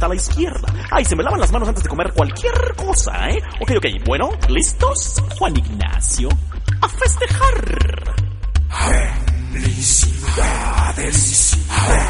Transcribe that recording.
a la izquierda. Ay, se me lavan las manos antes de comer cualquier cosa, ¿eh? Ok, bueno, ¿listos? Juan Ignacio, a festejar. Felicidades.